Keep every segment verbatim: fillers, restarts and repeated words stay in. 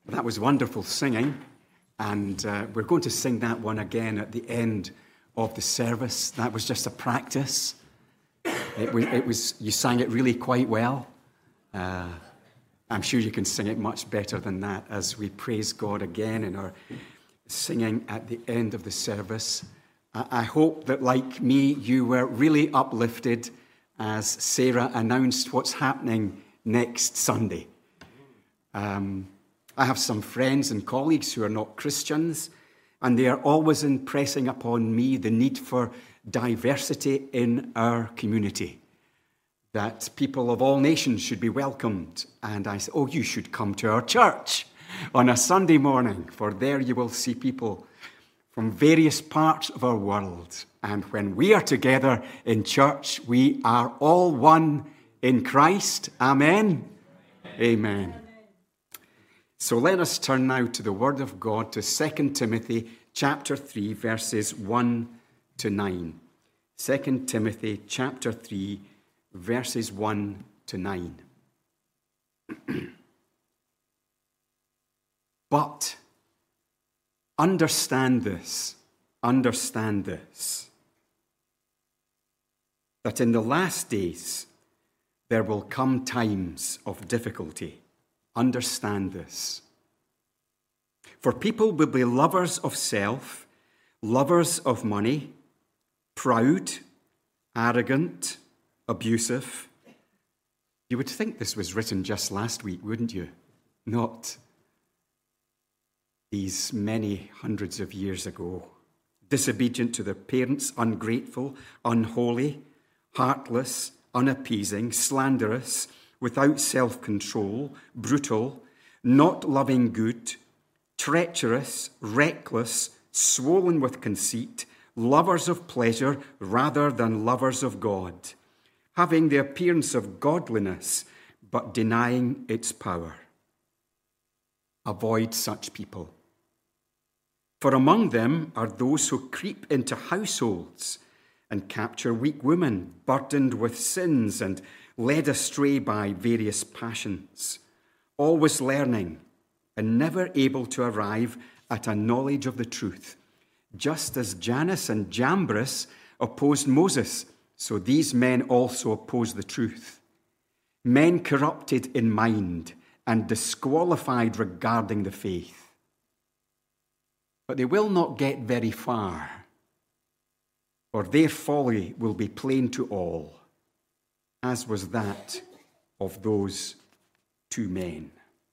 That was wonderful singing, and uh, we're going to sing that one again at the end of the service. That was just a practice. It was, it was you sang it really quite well. Uh, I'm sure you can sing it much better than that as we praise God again in our singing at the end of the service. I, I hope that, like me, you were really uplifted as Sarah announced what's happening next Sunday. Um, I have some friends and colleagues who are not Christians, and they are always impressing upon me the need for diversity in our community, that people of all nations should be welcomed. And I say, oh, you should come to our church on a Sunday morning, for there you will see people from various parts of our world. And when we are together in church, we are all one in Christ. Amen. Amen. Amen. So let us turn now to the Word of God, to Second Timothy chapter three, verses one to nine. Second Timothy chapter three, verses one to nine. But understand this, understand this, that in the last days there will come times of difficulty. Understand this. For people will be lovers of self, lovers of money, proud, arrogant, abusive. You would think this was written just last week, wouldn't you? Not these many hundreds of years ago. Disobedient to their parents, ungrateful, unholy, heartless, unappeasing, slanderous, without self-control, brutal, not loving good, treacherous, reckless, swollen with conceit, lovers of pleasure rather than lovers of God, having the appearance of godliness, but denying its power. Avoid such people. For among them are those who creep into households and capture weak women, burdened with sins and led astray by various passions, always learning and never able to arrive at a knowledge of the truth. Just as Jannes and Jambres opposed Moses, so these men also oppose the truth. Men corrupted in mind and disqualified regarding the faith. But they will not get very far, for their folly will be plain to all, as was that of those two men.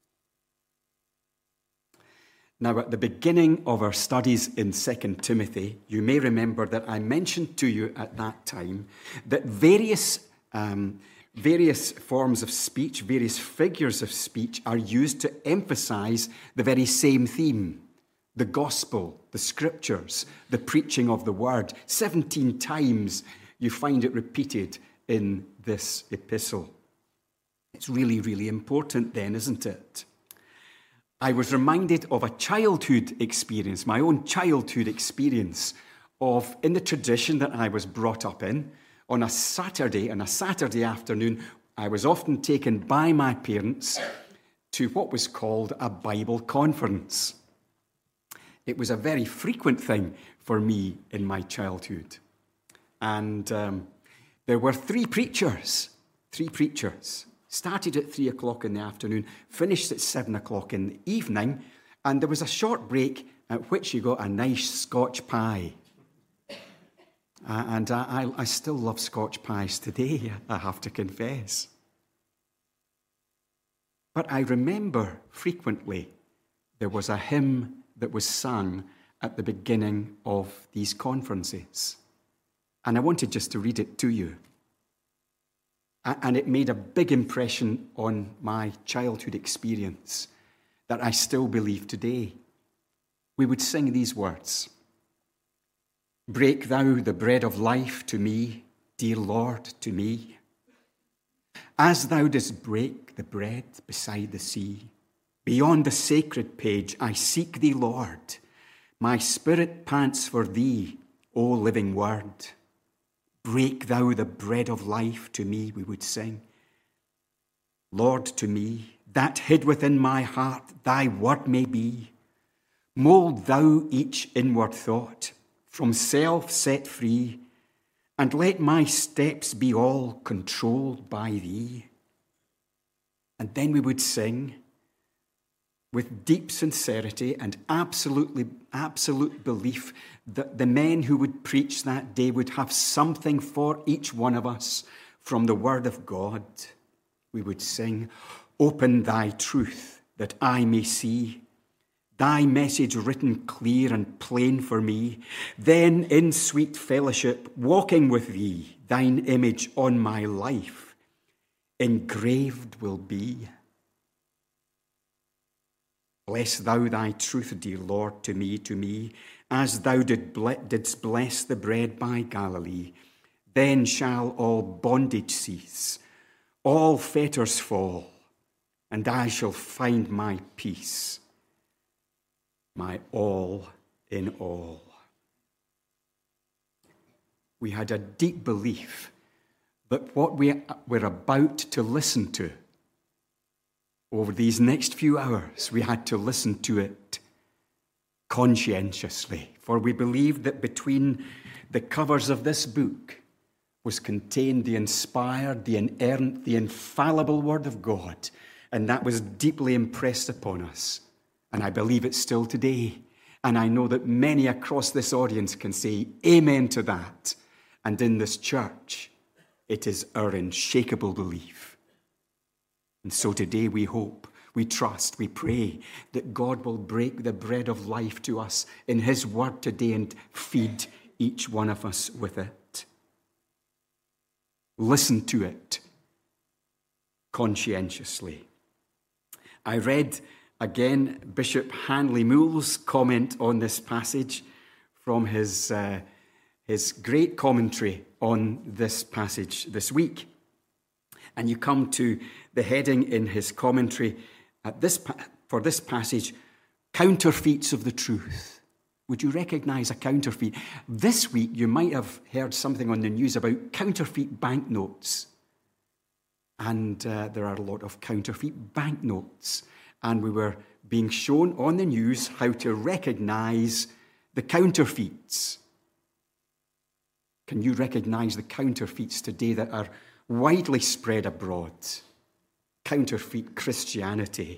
Now, at the beginning of our studies in Second Timothy, you may remember that I mentioned to you at that time that various, um, various forms of speech, various figures of speech are used to emphasize the very same theme: the gospel, the scriptures, the preaching of the word. Seventeen times you find it repeated in this epistle. It's really, really important then, isn't it? I was reminded of a childhood experience, my own childhood experience of, in the tradition that I was brought up in, on a Saturday, on a Saturday afternoon, I was often taken by my parents to what was called a Bible conference. It was a very frequent thing for me in my childhood. And um, there were three preachers, three preachers. Started at three o'clock in the afternoon, finished at seven o'clock in the evening, and there was a short break at which you got a nice Scotch pie. Uh, and I, I still love Scotch pies today, I have to confess. But I remember frequently there was a hymn that was sung at the beginning of these conferences. And I wanted just to read it to you. And it made a big impression on my childhood experience that I still believe today. We would sing these words: "Break thou the bread of life to me, dear Lord, to me. As thou didst break the bread beside the sea, beyond the sacred page I seek thee, Lord. My spirit pants for thee, O living word. Break thou the bread of life to me," we would sing. "Lord, to me, that hid within my heart thy word may be. Mold thou each inward thought, from self set free, and let my steps be all controlled by thee. And then we would sing with deep sincerity and absolutely, absolute belief that the men who would preach that day would have something for each one of us from the Word of God. We would sing, open thy truth that I may see, thy message written clear and plain for me. Then in sweet fellowship, walking with thee, thine image on my life engraved will be. Bless thou thy truth, dear Lord, to me, to me, as thou did ble- didst bless the bread by Galilee. Then shall all bondage cease, all fetters fall, and I shall find my peace, my all in all. We had a deep belief that what we were about to listen to over these next few hours, we had to listen to it conscientiously, for we believed that between the covers of this book was contained the inspired, the inerrant, the infallible Word of God, and that was deeply impressed upon us. And I believe it still today. And I know that many across this audience can say amen to that. And in this church, it is our unshakable belief. And so today we hope, we trust, we pray that God will break the bread of life to us in his word today and feed each one of us with it. Listen to it conscientiously. I read again Bishop Hanley Moole's comment on this passage from his, uh, his great commentary on this passage this week. And you come to the heading in his commentary at this for this passage, counterfeits of the truth. Would you recognize a counterfeit? This week you might have heard something on the news about counterfeit banknotes. And uh, there are a lot of counterfeit banknotes. And we were being shown on the news how to recognize the counterfeits. Can you recognize the counterfeits today that are widely spread abroad? Counterfeit Christianity.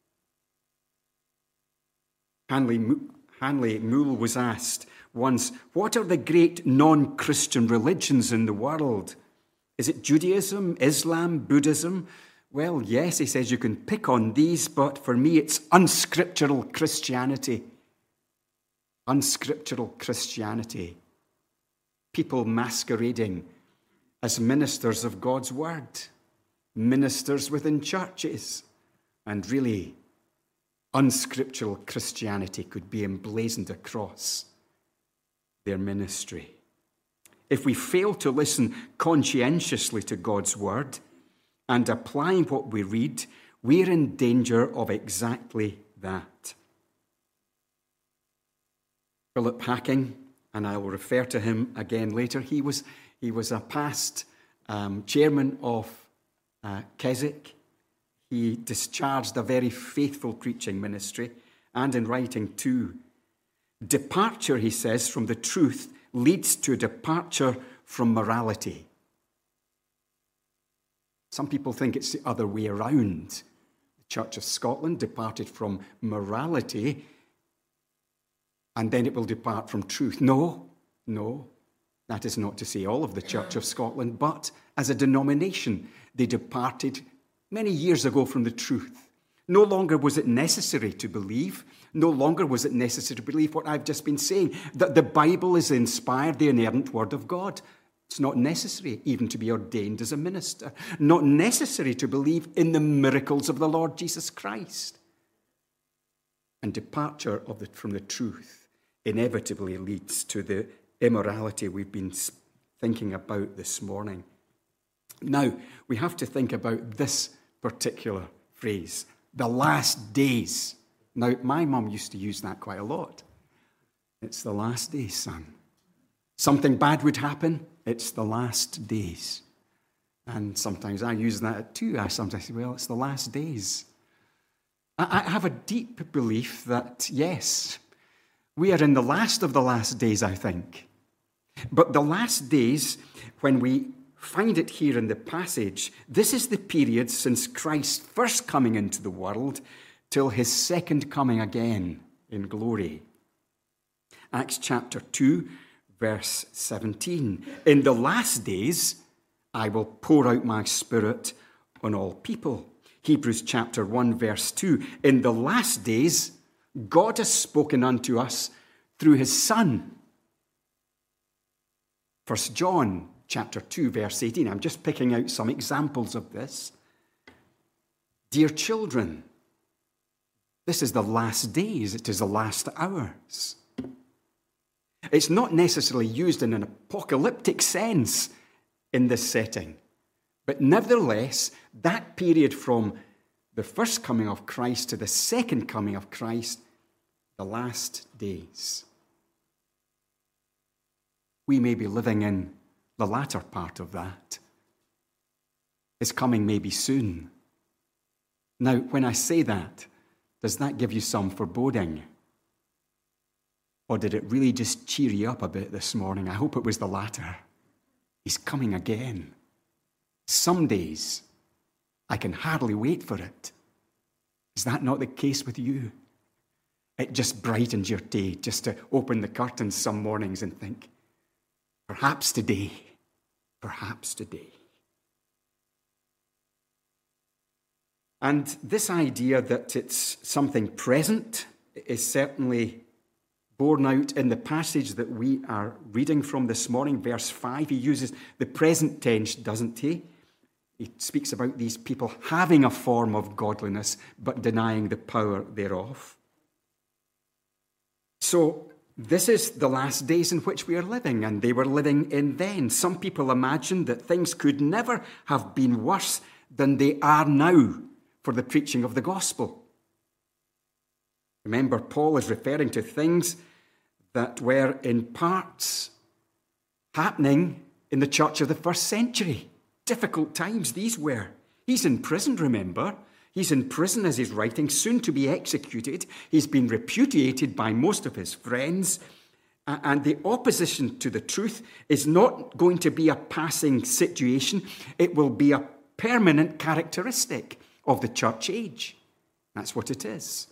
Hanley, Hanley Moole was asked once, what are the great non-Christian religions in the world? Is it Judaism, Islam, Buddhism? Well, yes, he says you can pick on these, but for me it's unscriptural Christianity. Unscriptural Christianity. People masquerading as ministers of God's word, ministers within churches, and really unscriptural Christianity could be emblazoned across their ministry. If we fail to listen conscientiously to God's word and applying what we read, we're in danger of exactly that. Philip Hacking, and I will refer to him again later, he was, he was a past um, chairman of uh, Keswick. He discharged a very faithful preaching ministry, and in writing too. Departure, he says, from the truth leads to departure from morality. Some people think it's the other way around. The Church of Scotland departed from morality, and then it will depart from truth. No, no, that is not to say all of the Church of Scotland, but as a denomination, they departed many years ago from the truth. No longer was it necessary to believe, no longer was it necessary to believe what I've just been saying, that the Bible is inspired, the inerrant word of God. It's not necessary even to be ordained as a minister, not necessary to believe in the miracles of the Lord Jesus Christ. And departure of the, from the truth inevitably leads to the immorality we've been thinking about this morning. Now, we have to think about this particular phrase, the last days. Now, my mum used to use that quite a lot. It's the last days, son. Something bad would happen, it's the last days. And sometimes I use that too. I sometimes say, well, it's the last days. I have a deep belief that, yes, we are in the last of the last days, I think. But the last days, when we find it here in the passage, this is the period since Christ's first coming into the world till his second coming again in glory. Acts chapter two, verse seventeen. In the last days, I will pour out my Spirit on all people. Hebrews chapter one, verse two. In the last days, God has spoken unto us through his Son. First John chapter two, verse eighteen. I'm just picking out some examples of this. Dear children, this is the last days. It is the last hours. It's not necessarily used in an apocalyptic sense in this setting. But nevertheless, that period from the first coming of Christ to the second coming of Christ, the last days. We may be living in the latter part of that. His coming may be soon. Now, when I say that, does that give you some foreboding? Or did it really just cheer you up a bit this morning? I hope it was the latter. He's coming again. Some days, I can hardly wait for it. Is that not the case with you? It just brightens your day just to open the curtains some mornings and think, perhaps today, perhaps today. And this idea that it's something present is certainly borne out in the passage that we are reading from this morning, verse five. He uses the present tense, doesn't he? He speaks about these people having a form of godliness, but denying the power thereof. So, this is the last days in which we are living, and they were living in then. Some people imagine that things could never have been worse than they are now for the preaching of the gospel. Remember, Paul is referring to things that were in parts happening in the church of the first century. Difficult times these were. He's in prison, remember. He's in prison as he's writing, soon to be executed. He's been repudiated by most of his friends. And the opposition to the truth is not going to be a passing situation. It will be a permanent characteristic of the church age. That's what it is.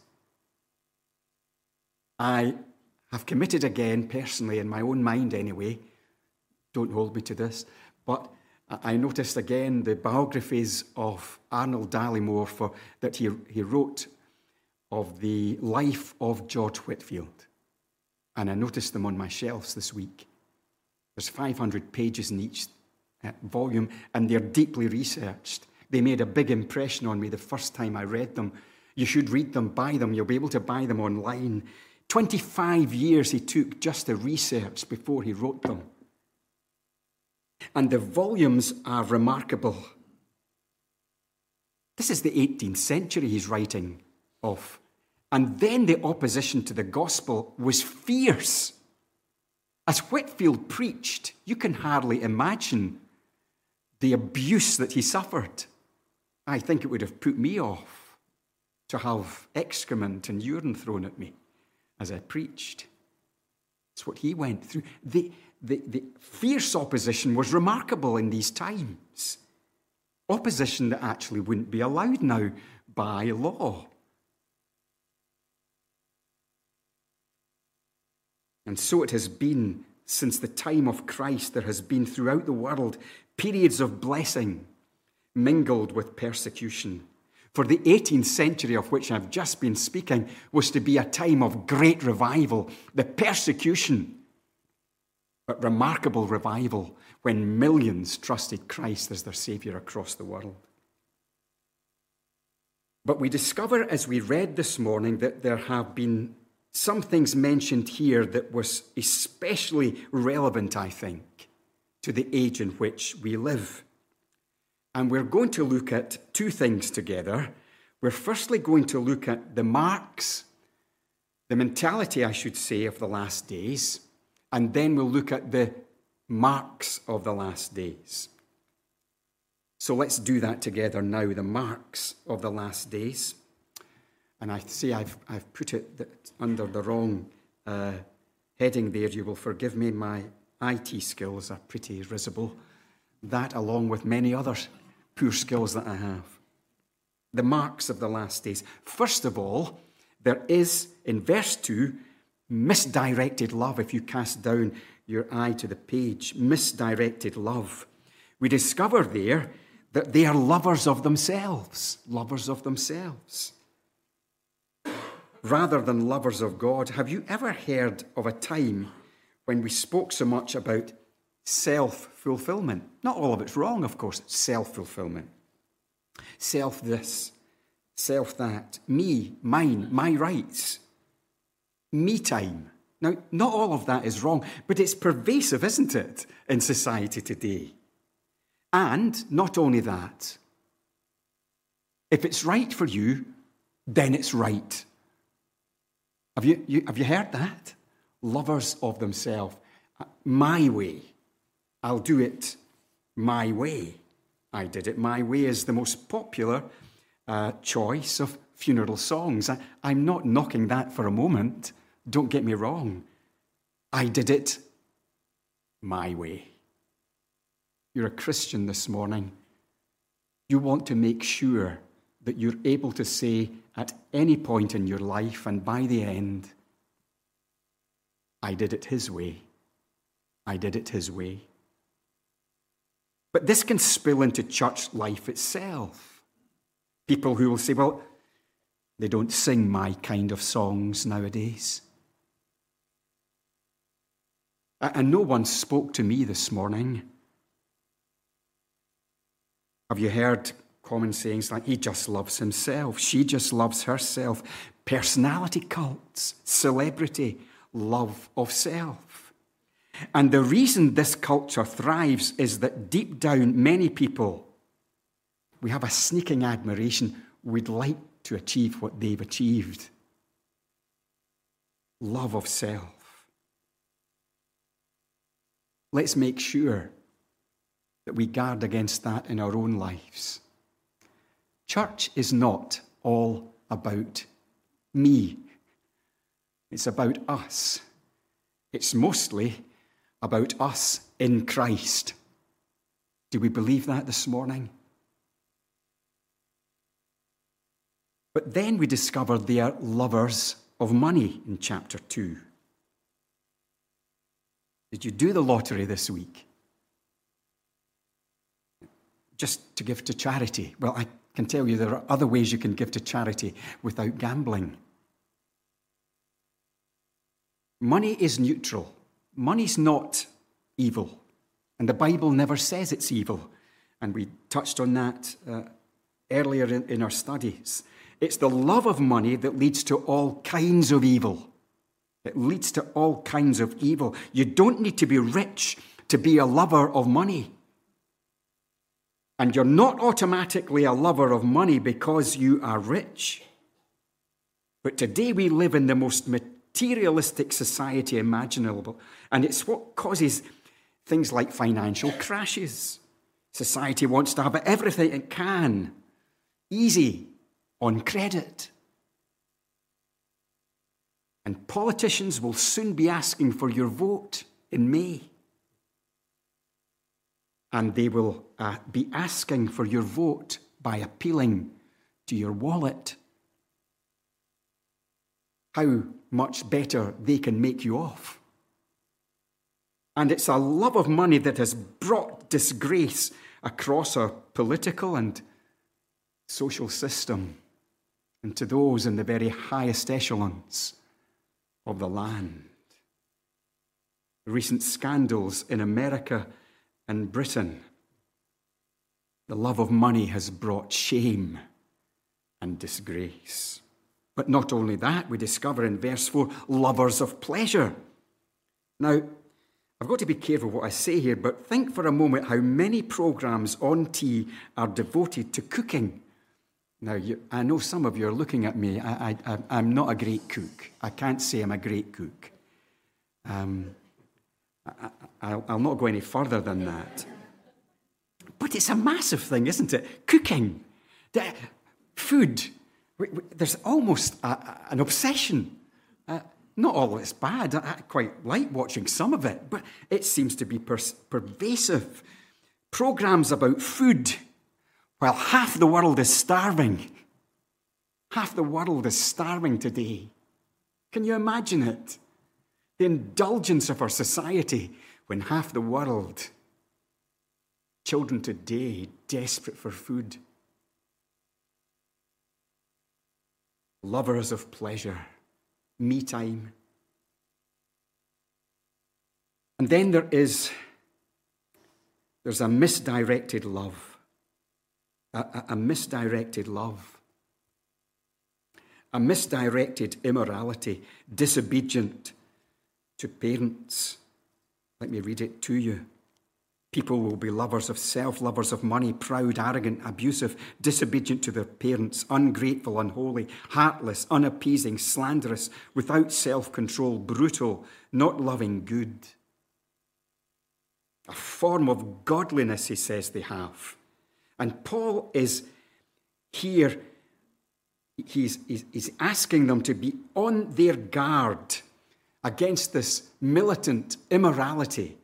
I have committed again, personally, in my own mind anyway, don't hold me to this, but I noticed again the biographies of Arnold Dallimore for, that he, he wrote of the life of George Whitefield. And I noticed them on my shelves this week. There's five hundred pages in each uh, volume, and they're deeply researched. They made a big impression on me the first time I read them. You should read them, buy them. You'll be able to buy them online. twenty-five years he took just to research before he wrote them. And the volumes are remarkable. This is the eighteenth century he's writing of. And then the opposition to the gospel was fierce. As Whitefield preached, you can hardly imagine the abuse that he suffered. I think it would have put me off to have excrement and urine thrown at me as I preached. It's what he went through. The, the, the fierce opposition was remarkable in these times. Opposition that actually wouldn't be allowed now by law. And so it has been since the time of Christ. There has been throughout the world periods of blessing mingled with persecution. For the eighteenth century of which I've just been speaking was to be a time of great revival, the persecution, but remarkable revival when millions trusted Christ as their Saviour across the world. But we discover as we read this morning that there have been some things mentioned here that was especially relevant, I think, to the age in which we live. And we're going to look at two things together. We're firstly going to look at the marks, the mentality, I should say, of the last days, and then we'll look at the marks of the last days. So let's do that together now, the marks of the last days. and I see I've, I've put it that under the wrong uh, heading there. You will forgive me, my I T skills are pretty risible. That, along with many other poor skills that I have. The marks of the last days. First of all, there is, in verse two, misdirected love. If you cast down your eye to the page, misdirected love. We discover there that they are lovers of themselves, lovers of themselves, rather than lovers of God. Have you ever heard of a time when we spoke so much about self-fulfillment? Not all of it's wrong, of course. Self-fulfillment. Self this, self that, me, mine, my rights, me time. Now, not all of that is wrong, but it's pervasive, isn't it, in society today? And not only that, if it's right for you, then it's right. Have you, you, have you heard that? Lovers of themselves. My way. I'll do it my way. I did it my way is the most popular uh, choice of funeral songs. I, I'm not knocking that for a moment. Don't get me wrong. I did it my way. You're a Christian this morning. You want to make sure that you're able to say at any point in your life and by the end, I did it his way. I did it his way. But this can spill into church life itself. People who will say, well, they don't sing my kind of songs nowadays. And no one spoke to me this morning. Have you heard common sayings like, he just loves himself, she just loves herself, personality cults, celebrity, love of self? And the reason this culture thrives is that deep down, many people, we have a sneaking admiration. We'd like to achieve what they've achieved. Love of self. Let's make sure that we guard against that in our own lives. Church is not all about me. It's about us. It's mostly about us in Christ. Do we believe that this morning? But then we discover they are lovers of money in chapter two. Did you do the lottery this week? Just to give to charity. Well, I can tell you there are other ways you can give to charity without gambling. Money is neutral. Money's not evil. And the Bible never says it's evil. And we touched on that uh, earlier in, in our studies. It's the love of money that leads to all kinds of evil. It leads to all kinds of evil. You don't need to be rich to be a lover of money. And you're not automatically a lover of money because you are rich. But today we live in the most materialistic society imaginable. And it's what causes things like financial crashes. Society wants to have everything it can, easy, on credit. And politicians will soon be asking for your vote in May. And they will uh, be asking for your vote by appealing to your wallet. How much better they can make you off. And it's a love of money that has brought disgrace across our political and social system and to those in the very highest echelons of the land. Recent scandals in America and Britain, the love of money has brought shame and disgrace. But not only that, we discover in verse four, lovers of pleasure. Now, I've got to be careful what I say here, but think for a moment how many programs on T are devoted to cooking. Now, you, I know some of you are looking at me. I, I, I'm not a great cook. I can't say I'm a great cook. Um, I, I'll, I'll not go any further than that. But it's a massive thing, isn't it? Cooking, the, food. We, we, there's almost a, a, an obsession. Uh, not all of it's bad. I, I quite like watching some of it, but it seems to be per- pervasive. Programs about food, while half the world is starving. Half the world is starving today. Can you imagine it? The indulgence of our society when half the world, children today, desperate for food. Lovers of pleasure, me time. And then there is, there's a misdirected love. A, a, a misdirected love. A misdirected immorality, disobedient to parents. Let me read it to you. People will be lovers of self, lovers of money, proud, arrogant, abusive, disobedient to their parents, ungrateful, unholy, heartless, unappeasing, slanderous, without self-control, brutal, not loving good. A form of godliness, he says they have. And Paul is here, he's, he's, he's asking them to be on their guard against this militant immorality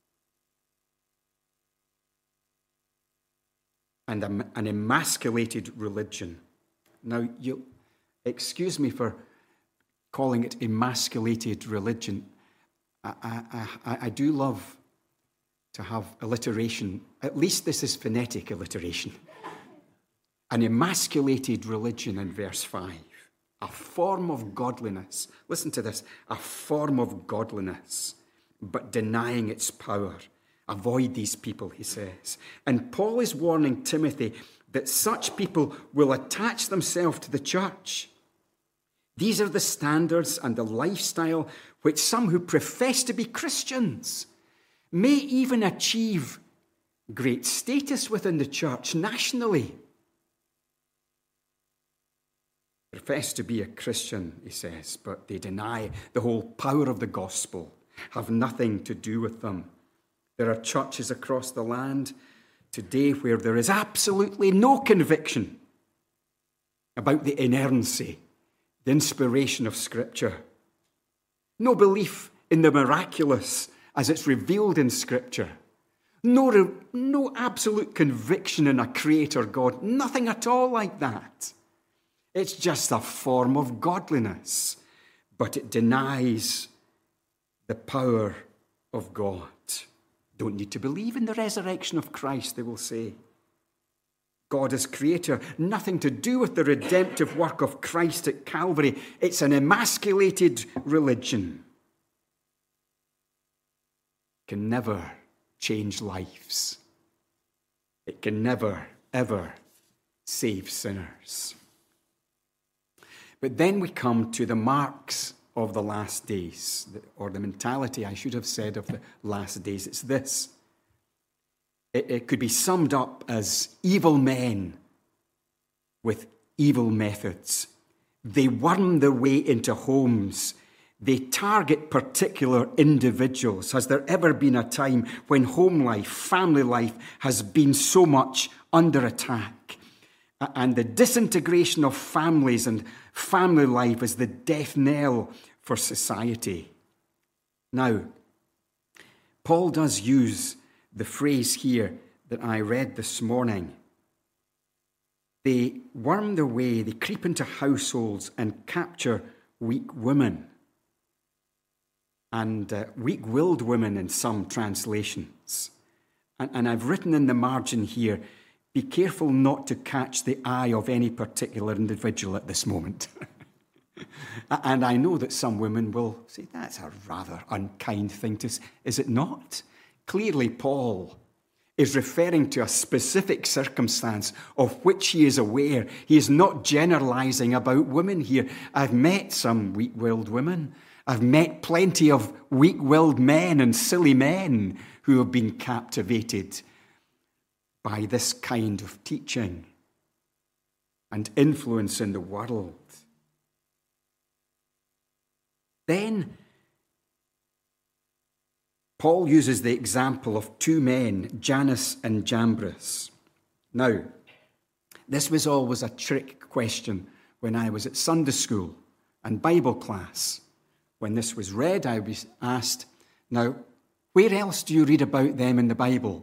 and an emasculated religion. Now, you'll excuse me for calling it emasculated religion. I, I, I, I do love to have alliteration. At least this is phonetic alliteration. An emasculated religion in verse five. A form of godliness. Listen to this. A form of godliness, but denying its power. Avoid these people, he says. And Paul is warning Timothy that such people will attach themselves to the church. These are the standards and the lifestyle which some who profess to be Christians may even achieve great status within the church nationally. Profess to be a Christian, he says, but they deny the whole power of the gospel, have nothing to do with them. There are churches across the land today where there is absolutely no conviction about the inerrancy, the inspiration of Scripture. No belief in the miraculous as it's revealed in Scripture. No, no absolute conviction in a creator God. Nothing at all like that. It's just a form of godliness, but it denies the power of God. Don't need to believe in the resurrection of Christ, they will say. God is creator, nothing to do with the redemptive work of Christ at Calvary. It's an emasculated religion. It can never change lives. It can never, ever save sinners. But then we come to the marks of the last days, or the mentality, I should have said, of the last days. It's this. It, it could be summed up as evil men with evil methods. They worm their way into homes. They target particular individuals. Has there ever been a time when home life, family life has been so much under attack? And the disintegration of families and family life is the death knell for society. Now, Paul does use the phrase here that I read this morning. They worm their way, they creep into households and capture weak women. And uh, weak-willed women in some translations. And, and I've written in the margin here, be careful not to catch the eye of any particular individual at this moment. And I know that some women will say, that's a rather unkind thing to say. Is it not? Clearly, Paul is referring to a specific circumstance of which he is aware. He is not generalizing about women here. I've met some weak-willed women. I've met plenty of weak-willed men and silly men who have been captivated by this kind of teaching and influence in the world. Then Paul uses the example of two men, Jannes and Jambres. Now, this was always a trick question when I was at Sunday school and Bible class. When this was read, I was asked, now, where else do you read about them in the Bible?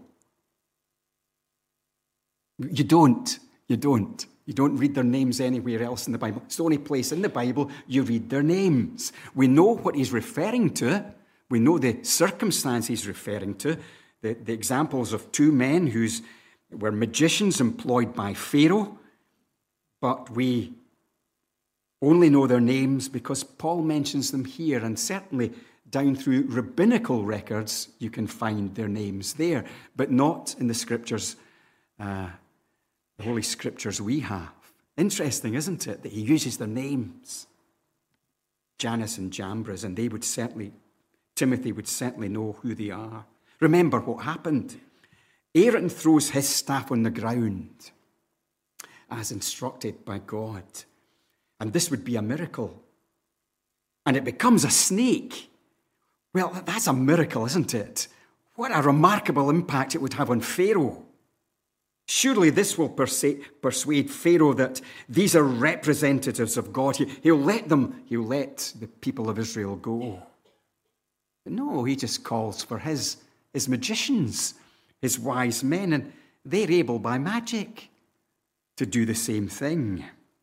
You don't. You don't. You don't read their names anywhere else in the Bible. It's the only place in the Bible you read their names. We know what he's referring to. We know the circumstance he's referring to. The, the examples of two men who were magicians employed by Pharaoh. But we only know their names because Paul mentions them here, and certainly down through rabbinical records you can find their names there, but not in the scriptures, uh, the Holy Scriptures we have. Interesting, isn't it, that he uses their names, Jannes and Jambres, and they would certainly, Timothy would certainly know who they are. Remember what happened. Aaron throws his staff on the ground as instructed by God. And this would be a miracle. And it becomes a snake. Well, that's a miracle, isn't it? What a remarkable impact it would have on Pharaoh. Surely this will persuade Pharaoh that these are representatives of God. He'll let them, he'll let the people of Israel go. But no, he just calls for his, his magicians, his wise men, and they're able by magic to do the same thing.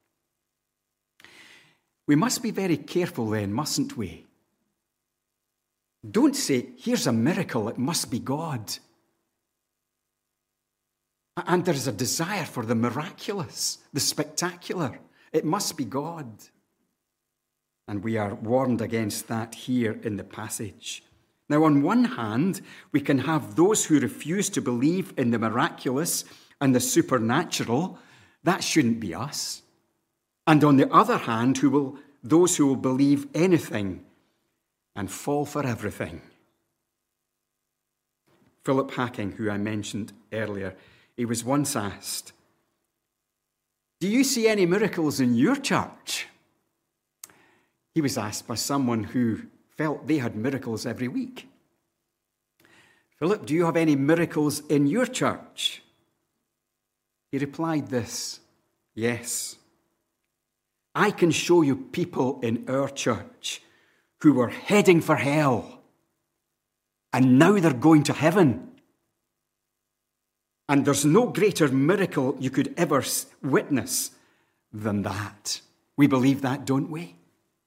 We must be very careful then, mustn't we? Don't say, here's a miracle, it must be God. And there's a desire for the miraculous, the spectacular. It must be God. And we are warned against that here in the passage. Now, on one hand, we can have those who refuse to believe in the miraculous and the supernatural. That shouldn't be us. And on the other hand, who will those who will believe anything and fall for everything. Philip Hacking, who I mentioned earlier, he was once asked, do you see any miracles in your church? He was asked by someone who felt they had miracles every week. Philip, do you have any miracles in your church? He replied this, yes. I can show you people in our church who were heading for hell, and now they're going to heaven. And there's no greater miracle you could ever witness than that. We believe that, don't we?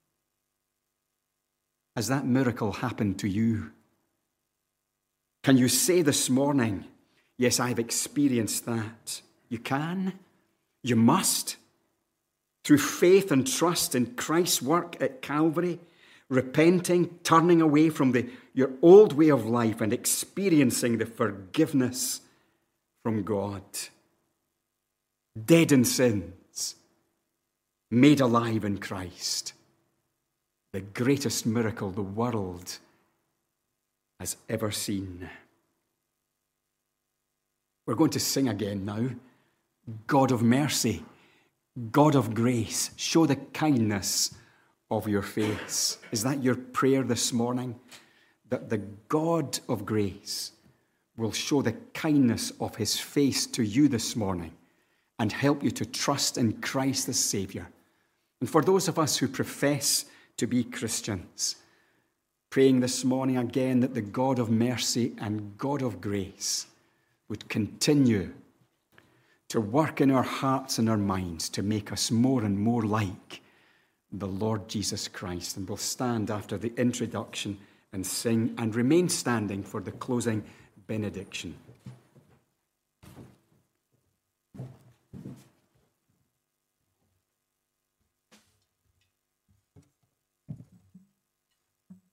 Has that miracle happened to you? Can you say this morning, yes, I've experienced that? You can. You must. Through faith and trust in Christ's work at Calvary, repenting, turning away from the, your old way of life and experiencing the forgiveness from God. Dead in sins, made alive in Christ. The greatest miracle the world has ever seen. We're going to sing again now. God of mercy, God of grace, show the kindness of your face. Is that your prayer this morning? That the God of grace will show the kindness of his face to you this morning and help you to trust in Christ as Saviour. And for those of us who profess to be Christians, praying this morning again that the God of mercy and God of grace would continue to work in our hearts and our minds to make us more and more like the Lord Jesus Christ. And we'll stand after the introduction and sing and remain standing for the closing benediction.